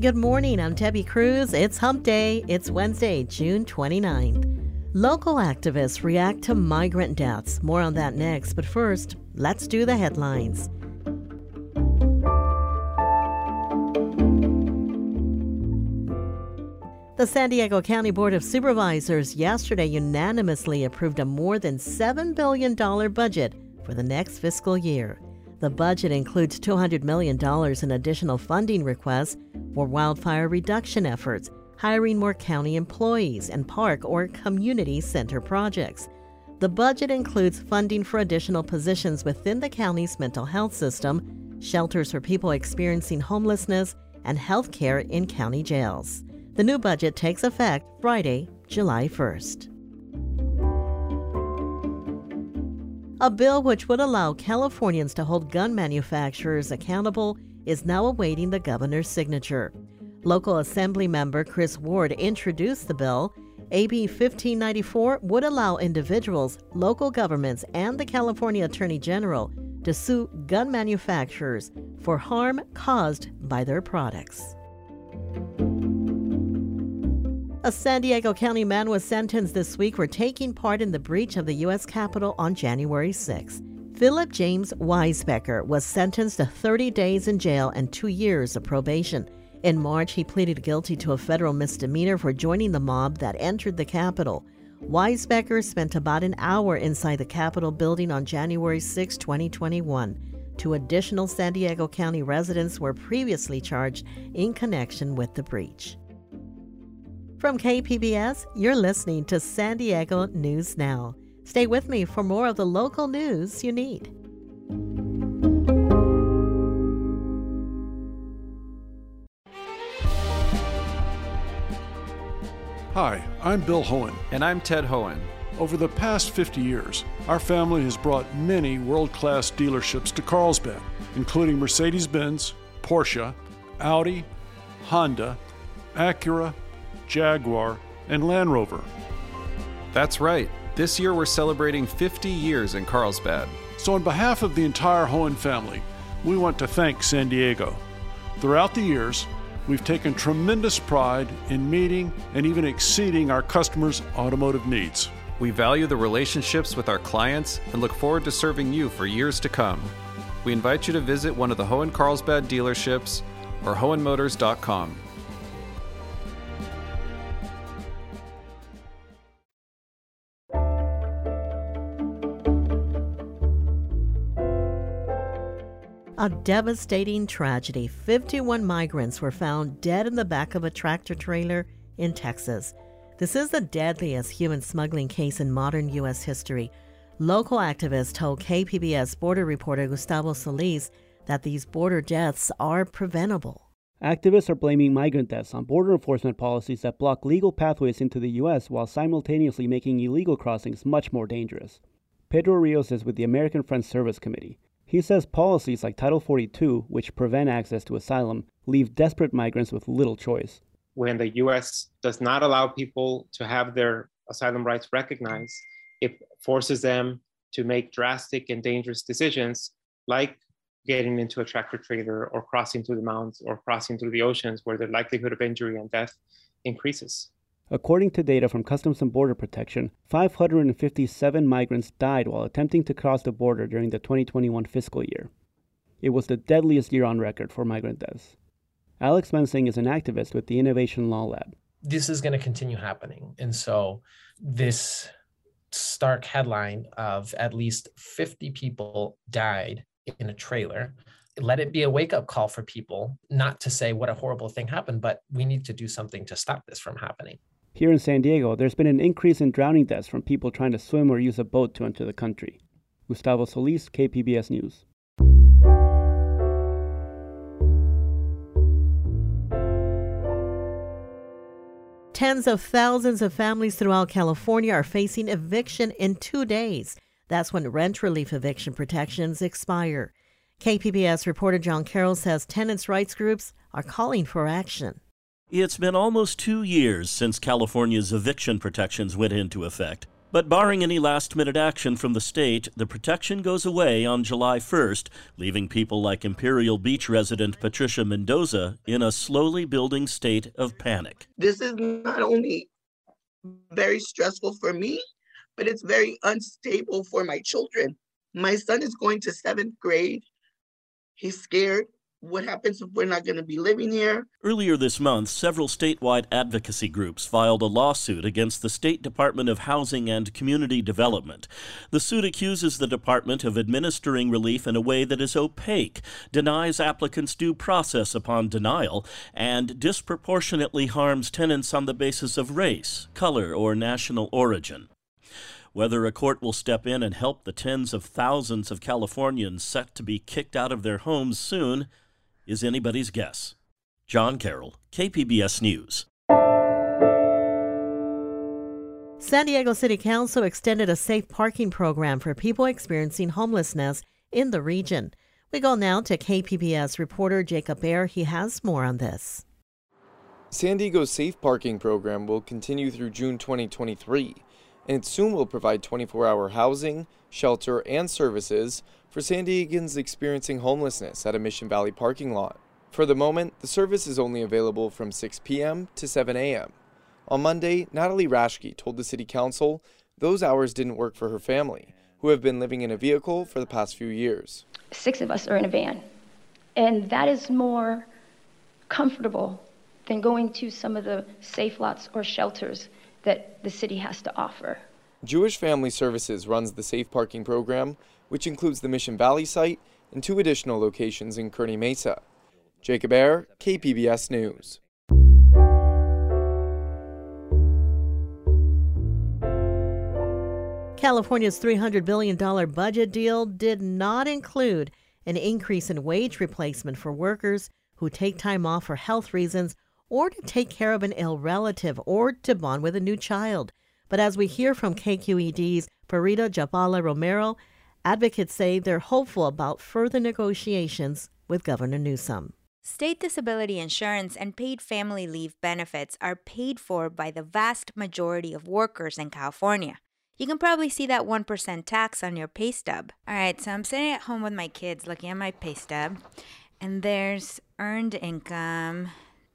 Good morning, I'm Debbie Cruz. It's Hump Day. It's Wednesday, June 29th. Local activists react to migrant deaths. More on that next, but first, let's do the headlines. The San Diego County Board of Supervisors yesterday unanimously approved a more than $7 billion budget for the next fiscal year. The budget includes $200 million in additional funding requests for wildfire reduction efforts, hiring more county employees, and park or community center projects. The budget includes funding for additional positions within the county's mental health system, shelters for people experiencing homelessness, and health care in county jails. The new budget takes effect Friday, July 1st. A bill which would allow Californians to hold gun manufacturers accountable is now awaiting the governor's signature. Local Assembly member Chris Ward introduced the bill. AB 1594 would allow individuals, local governments, and the California Attorney General to sue gun manufacturers for harm caused by their products. A San Diego County man was sentenced this week for taking part in the breach of the U.S. Capitol on January 6. Philip James Weisbecker was sentenced to 30 days in jail and 2 years of probation. In March, he pleaded guilty to a federal misdemeanor for joining the mob that entered the Capitol. Weisbecker spent about an hour inside the Capitol building on January 6, 2021. 2 additional San Diego County residents were previously charged in connection with the breach. From KPBS, you're listening to San Diego News Now. Stay with me for more of the local news you need. Hi, I'm Bill Hohen. And I'm Ted Hohen. Over the past 50 years, our family has brought many world-class dealerships to Carlsbad, including Mercedes-Benz, Porsche, Audi, Honda, Acura, Jaguar, and Land Rover. That's right. This year we're celebrating 50 years in Carlsbad. So on behalf of the entire Hohen family, we want to thank San Diego. Throughout the years, we've taken tremendous pride in meeting and even exceeding our customers' automotive needs. We value the relationships with our clients and look forward to serving you for years to come. We invite you to visit one of the Hohen Carlsbad dealerships or hohenmotors.com. A devastating tragedy. 51 migrants were found dead in the back of a tractor trailer in Texas. This is the deadliest human smuggling case in modern U.S. history. Local activists told KPBS border reporter Gustavo Solis that these border deaths are preventable. Activists are blaming migrant deaths on border enforcement policies that block legal pathways into the U.S. while simultaneously making illegal crossings much more dangerous. Pedro Rios is with the American Friends Service Committee. He says policies like Title 42, which prevent access to asylum, leave desperate migrants with little choice. When the U.S. does not allow people to have their asylum rights recognized, it forces them to make drastic and dangerous decisions like getting into a tractor trailer or crossing through the mountains or crossing through the oceans where the likelihood of injury and death increases. According to data from Customs and Border Protection, 557 migrants died while attempting to cross the border during the 2021 fiscal year. It was the deadliest year on record for migrant deaths. Alex Mensing is an activist with the Innovation Law Lab. This is going to continue happening. And so this stark headline of at least 50 people died in a trailer, let it be a wake-up call for people, not to say what a horrible thing happened, but we need to do something to stop this from happening. Here in San Diego, there's been an increase in drowning deaths from people trying to swim or use a boat to enter the country. Gustavo Solis, KPBS News. Tens of thousands of families throughout California are facing eviction in 2 days. That's when rent relief eviction protections expire. KPBS reporter John Carroll says tenants' rights groups are calling for action. It's been almost 2 years since California's eviction protections went into effect. But barring any last-minute action from the state, the protection goes away on July 1st, leaving people like Imperial Beach resident Patricia Mendoza in a slowly building state of panic. This is not only very stressful for me, but it's very unstable for my children. My son is going to 7th grade. He's scared. What happens if we're not going to be living here? Earlier this month, several statewide advocacy groups filed a lawsuit against the State Department of Housing and Community Development. The suit accuses the department of administering relief in a way that is opaque, denies applicants due process upon denial, and disproportionately harms tenants on the basis of race, color, or national origin. Whether a court will step in and help the tens of thousands of Californians set to be kicked out of their homes soon is anybody's guess. John Carroll, KPBS News. San Diego City Council extended a safe parking program for people experiencing homelessness in the region. We go now to KPBS reporter Jacob Baer. He has more on this. San Diego's safe parking program will continue through June 2023, and it soon will provide 24-hour housing, shelter, and services for San Diegans experiencing homelessness at a Mission Valley parking lot. For the moment, the service is only available from 6 p.m. to 7 a.m. On Monday, Natalie Rashke told the City Council those hours didn't work for her family, who have been living in a vehicle for the past few years. 6 of us are in a van, and that is more comfortable than going to some of the safe lots or shelters that the city has to offer. Jewish Family Services runs the safe parking program, which includes the Mission Valley site and 2 additional locations in Kearny Mesa. Jacob Ayer, KPBS News. California's $300 billion budget deal did not include an increase in wage replacement for workers who take time off for health reasons or to take care of an ill relative or to bond with a new child. But as we hear from KQED's Farida Jabala Romero, advocates say they're hopeful about further negotiations with Governor Newsom. State disability insurance and paid family leave benefits are paid for by the vast majority of workers in California. You can probably see that 1% tax on your pay stub. All right, so I'm sitting at home with my kids looking at my pay stub, and there's earned income,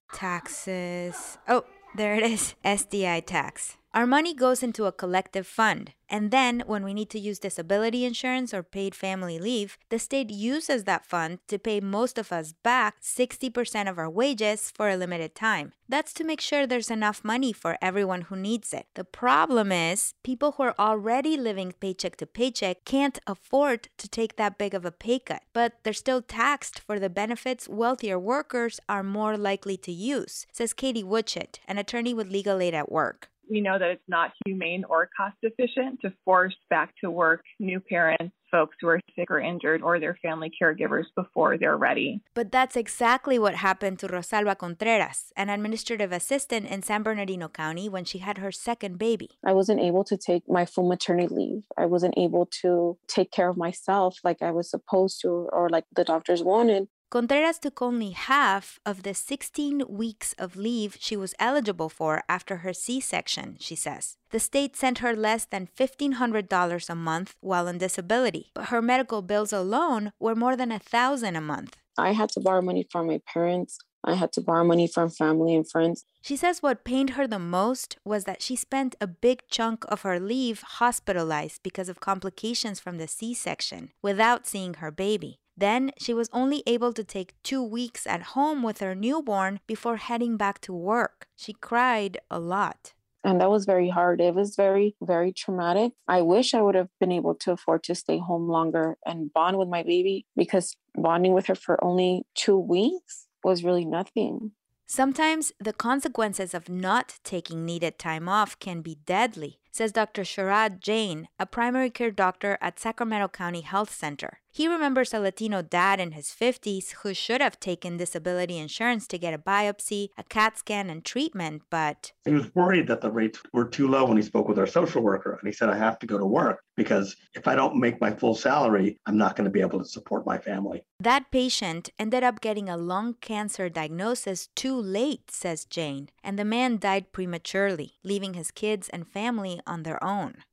taxes. Oh, there it is, SDI tax. Our money goes into a collective fund, and then when we need to use disability insurance or paid family leave, the state uses that fund to pay most of us back 60% of our wages for a limited time. That's to make sure there's enough money for everyone who needs it. The problem is, people who are already living paycheck to paycheck can't afford to take that big of a pay cut, but they're still taxed for the benefits wealthier workers are more likely to use, says Katie Woodchit, an attorney with Legal Aid at Work. We know that it's not humane or cost efficient to force back to work new parents, folks who are sick or injured, or their family caregivers before they're ready. But that's exactly what happened to Rosalba Contreras, an administrative assistant in San Bernardino County when she had her second baby. I wasn't able to take my full maternity leave. I wasn't able to take care of myself like I was supposed to or like the doctors wanted. Contreras took only half of the 16 weeks of leave she was eligible for after her C-section, she says. The state sent her less than $1,500 a month while on disability, but her medical bills alone were more than $1,000 a month. I had to borrow money from my parents. I had to borrow money from family and friends. She says what pained her the most was that she spent a big chunk of her leave hospitalized because of complications from the C-section without seeing her baby. Then she was only able to take 2 weeks at home with her newborn before heading back to work. She cried a lot. And that was very hard. It was very, very traumatic. I wish I would have been able to afford to stay home longer and bond with my baby, because bonding with her for only 2 weeks was really nothing. Sometimes the consequences of not taking needed time off can be deadly, says Dr. Sharad Jain, a primary care doctor at Sacramento County Health Center. He remembers a Latino dad in his 50s who should have taken disability insurance to get a biopsy, a CAT scan, and treatment, but he was worried that the rates were too low when he spoke with our social worker. And he said, I have to go to work because if I don't make my full salary, I'm not going to be able to support my family. That patient ended up getting a lung cancer diagnosis too late, says Jane, and the man died prematurely, leaving his kids and family on their own.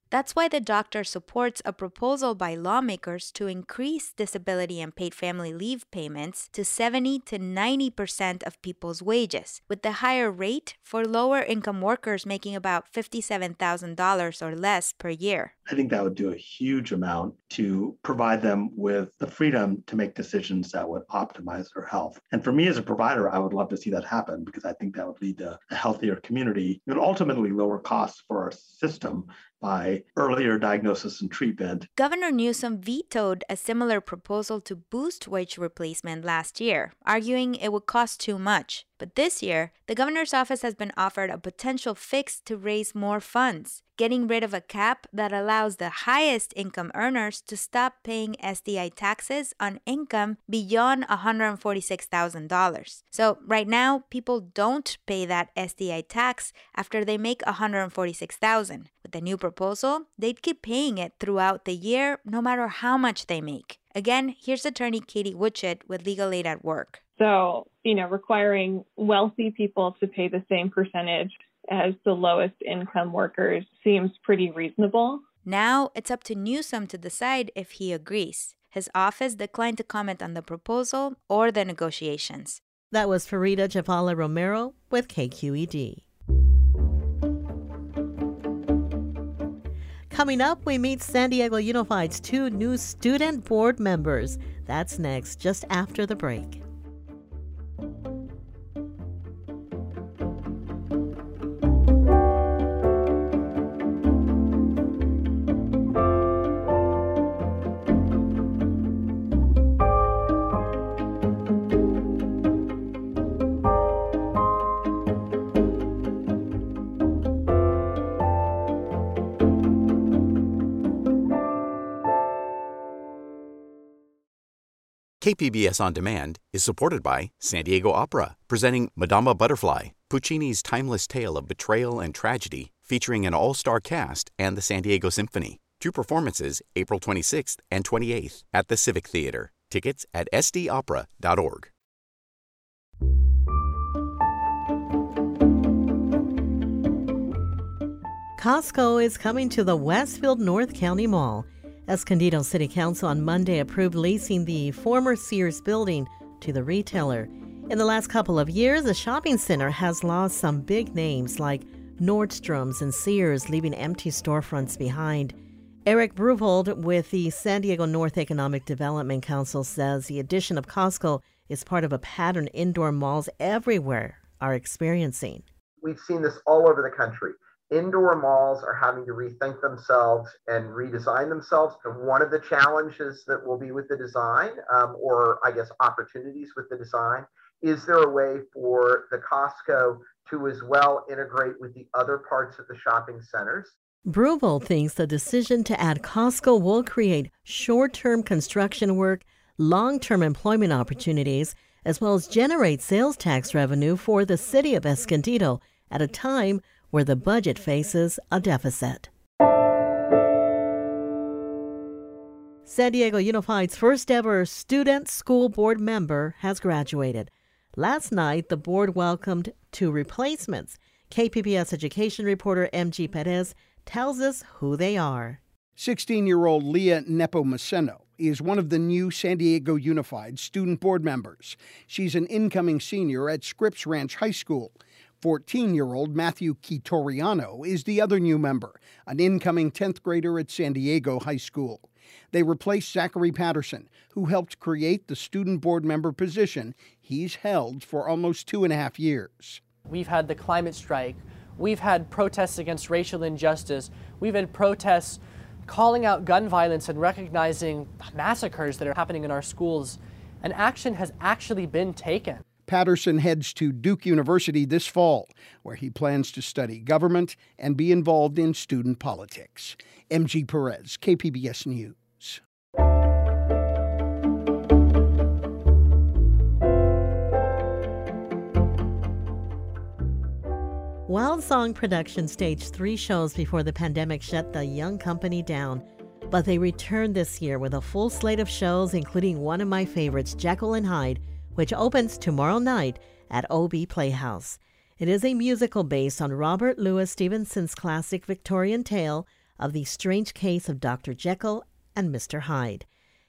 That's why the doctor supports a proposal by lawmakers to increase disability and paid family leave payments to 70 to 90% of people's wages, with the higher rate for lower income workers making about $57,000 or less per year. I think that would do a huge amount to provide them with the freedom to make decisions that would optimize their health. And for me as a provider, I would love to see that happen because I think that would lead to a healthier community and ultimately lower costs for our system by earlier diagnosis and treatment. Governor Newsom vetoed a similar proposal to boost wage replacement last year, arguing it would cost too much. But this year, the governor's office has been offered a potential fix to raise more funds, getting rid of a cap that allows the highest income earners to stop paying SDI taxes on income beyond $146,000. So right now, people don't pay that SDI tax after they make $146,000. With the new proposal, they'd keep paying it throughout the year, no matter how much they make. Again, here's attorney Katie Woodchit with Legal Aid at Work. So, requiring wealthy people to pay the same percentage as the lowest income workers seems pretty reasonable. Now it's up to Newsom to decide if he agrees. His office declined to comment on the proposal or the negotiations. That was Farida Jafala Romero with KQED. Coming up, we meet San Diego Unified's 2 new student board members. That's next, just after the break. KPBS On Demand is supported by San Diego Opera, presenting Madama Butterfly, Puccini's timeless tale of betrayal and tragedy, featuring an all-star cast and the San Diego Symphony. 2 performances, April 26th and 28th at the Civic Theater. Tickets at sdopera.org. Costco is coming to the Westfield North County Mall. Escondido City Council on Monday approved leasing the former Sears building to the retailer. In the last couple of years, the shopping center has lost some big names like Nordstrom's and Sears, leaving empty storefronts behind. Eric Bruvold with the San Diego North Economic Development Council says the addition of Costco is part of a pattern indoor malls everywhere are experiencing. We've seen this all over the country. Indoor malls are having to rethink themselves and redesign themselves. And one of the challenges that will be with the design, or I guess opportunities with the design, is there a way for the Costco to as well integrate with the other parts of the shopping centers? Bruvold thinks the decision to add Costco will create short-term construction work, long-term employment opportunities, as well as generate sales tax revenue for the city of Escondido at a time where the budget faces a deficit. San Diego Unified's first ever student school board member has graduated. Last night, the board welcomed 2 replacements. KPBS education reporter MG Perez tells us who they are. 16-year-old Leah Nepomuceno is one of the new San Diego Unified student board members. She's an incoming senior at Scripps Ranch High School. 14-year-old Matthew Quitoriano is the other new member, an incoming 10th grader at San Diego High School. They replaced Zachary Patterson, who helped create the student board member position he's held for almost 2.5 years. We've had the climate strike. We've had protests against racial injustice. We've had protests calling out gun violence and recognizing massacres that are happening in our schools. And action has actually been taken. Patterson heads to Duke University this fall, where he plans to study government and be involved in student politics. MG Perez, KPBS News. Wild Song Productions staged 3 shows before the pandemic shut the young company down. But they returned this year with a full slate of shows, including one of my favorites, Jekyll and Hyde, which opens tomorrow night at OB Playhouse. It is a musical based on Robert Louis Stevenson's classic Victorian tale of the strange case of Dr. Jekyll and Mr. Hyde.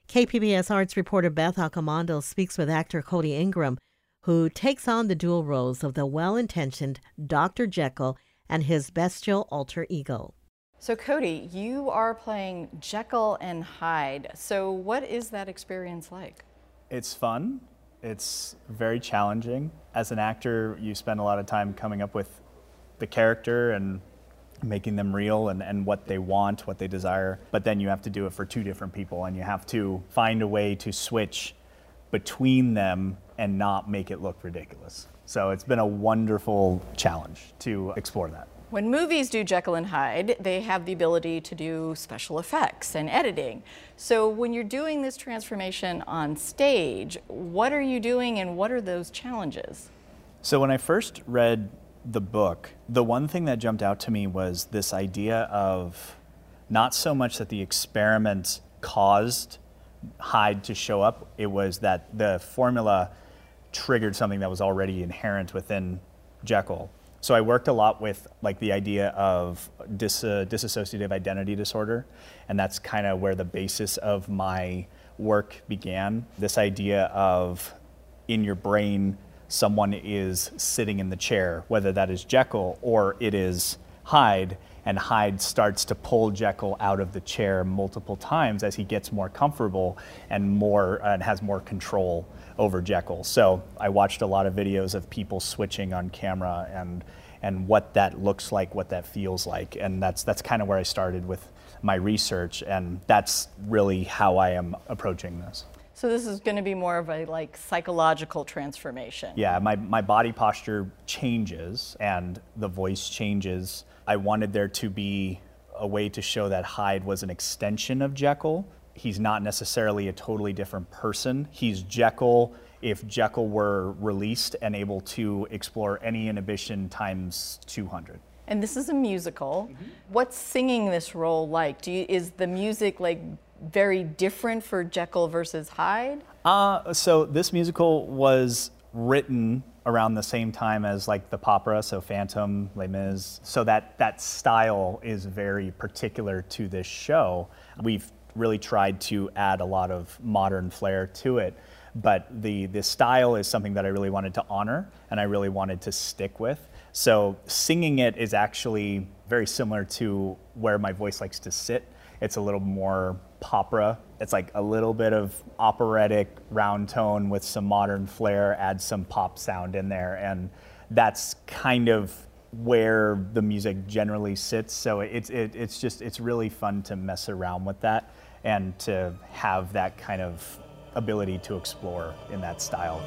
KPBS Arts reporter Beth Accomando speaks with actor Cody Ingram, who takes on the dual roles of the well-intentioned Dr. Jekyll and his bestial alter ego. So Cody, you are playing Jekyll and Hyde. So what is that experience like? It's fun. It's very challenging. As an actor, you spend a lot of time coming up with the character and making them real and what they want, what they desire. But then you have to do it for two different people, and you have to find a way to switch between them and not make it look ridiculous. So it's been a wonderful challenge to explore that. When movies do Jekyll and Hyde, they have the ability to do special effects and editing. So when you're doing this transformation on stage, what are you doing and what are those challenges? So when I first read the book, the one thing that jumped out to me was this idea of not so much that the experiment caused Hyde to show up, it was that the formula triggered something that was already inherent within Jekyll. So I worked a lot with like the idea of dissociative identity disorder, and that's kind of where the basis of my work began. This idea of in your brain, someone is sitting in the chair, whether that is Jekyll or it is Hyde, and Hyde starts to pull Jekyll out of the chair multiple times as he gets more comfortable and has more control over Jekyll. So I watched a lot of videos of people switching on camera and what that looks like, what that feels like, and that's kind of where I started with my research, and that's really how I am approaching this. So this is going to be more of a like psychological transformation. Yeah, my body posture changes and the voice changes. I wanted there to be a way to show that Hyde was an extension of Jekyll. He's not necessarily a totally different person. He's Jekyll if Jekyll were released and able to explore any inhibition times 200. And this is a musical. Mm-hmm. What's singing this role like? Is the music like very different for Jekyll versus Hyde? So this musical was written around the same time as like the opera, so Phantom, Les Mis. So that style is very particular to this show. We've really tried to add a lot of modern flair to it, but the style is something that I really wanted to honor and I really wanted to stick with. So singing it is actually very similar to where my voice likes to sit. It's a little more popera. It's like a little bit of operatic round tone with some modern flair, add some pop sound in there, and that's kind of where the music generally sits. So it's really fun to mess around with that and to have that kind of ability to explore in that style.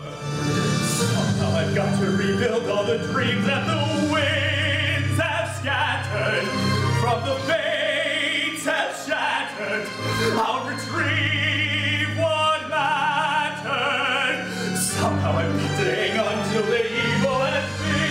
Somehow I've got to rebuild all the dreams that the winds have scattered from the fates have shattered. I'll retrieve what mattered. Somehow I'm beating until the evil has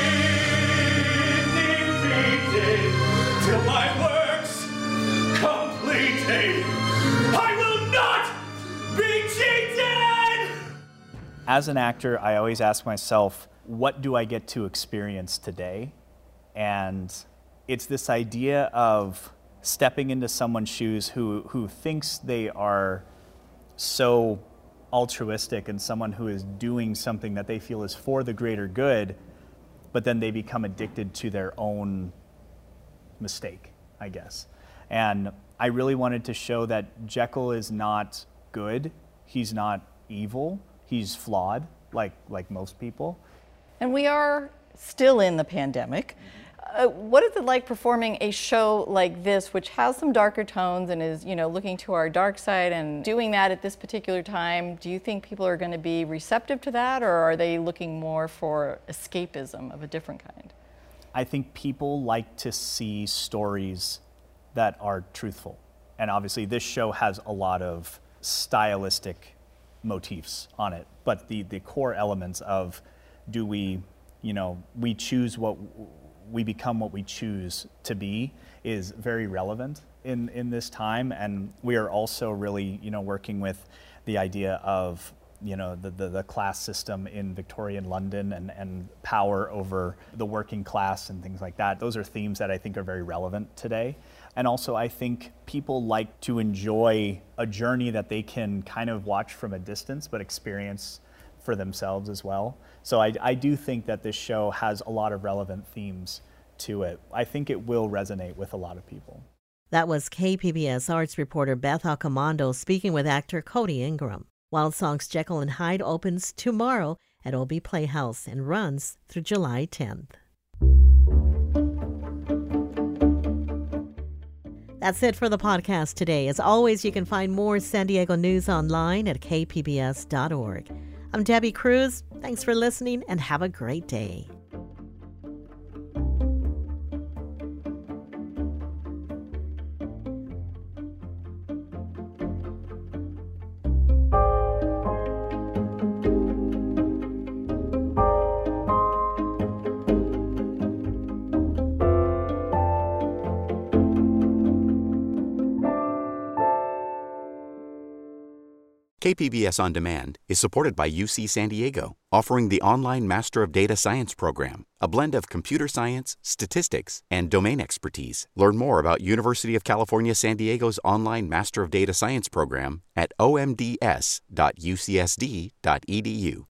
been defeated. Till my work's completed, I will not be cheated! As an actor, I always ask myself, what do I get to experience today? And it's this idea of stepping into someone's shoes who thinks they are so altruistic and someone who is doing something that they feel is for the greater good, but then they become addicted to their own mistake, I guess. And I really wanted to show that Jekyll is not good, he's not evil, he's flawed, like most people. And we are still in the pandemic. What is it like performing a show like this, which has some darker tones and is, looking to our dark side, and doing that at this particular time? Do you think people are going to be receptive to that, or are they looking more for escapism of a different kind? I think people like to see stories that are truthful. And obviously this show has a lot of stylistic motifs on it, but the core elements of we choose what we become, what we choose to be, is very relevant in this time. And we are also really working with the idea of the class system in Victorian London and power over the working class and things like that. Those are themes that I think are very relevant today. And also, I think people like to enjoy a journey that they can kind of watch from a distance, but experience for themselves as well. So I do think that this show has a lot of relevant themes to it. I think it will resonate with a lot of people. That was KPBS arts reporter Beth Accomando speaking with actor Cody Ingram. Wild Songs Jekyll and Hyde opens tomorrow at OB Playhouse and runs through July 10th. That's it for the podcast today. As always, you can find more San Diego news online at kpbs.org. I'm Debbie Cruz. Thanks for listening and have a great day. KPBS On Demand is supported by UC San Diego, offering the online Master of Data Science program, a blend of computer science, statistics, and domain expertise. Learn more about University of California San Diego's online Master of Data Science program at omds.ucsd.edu.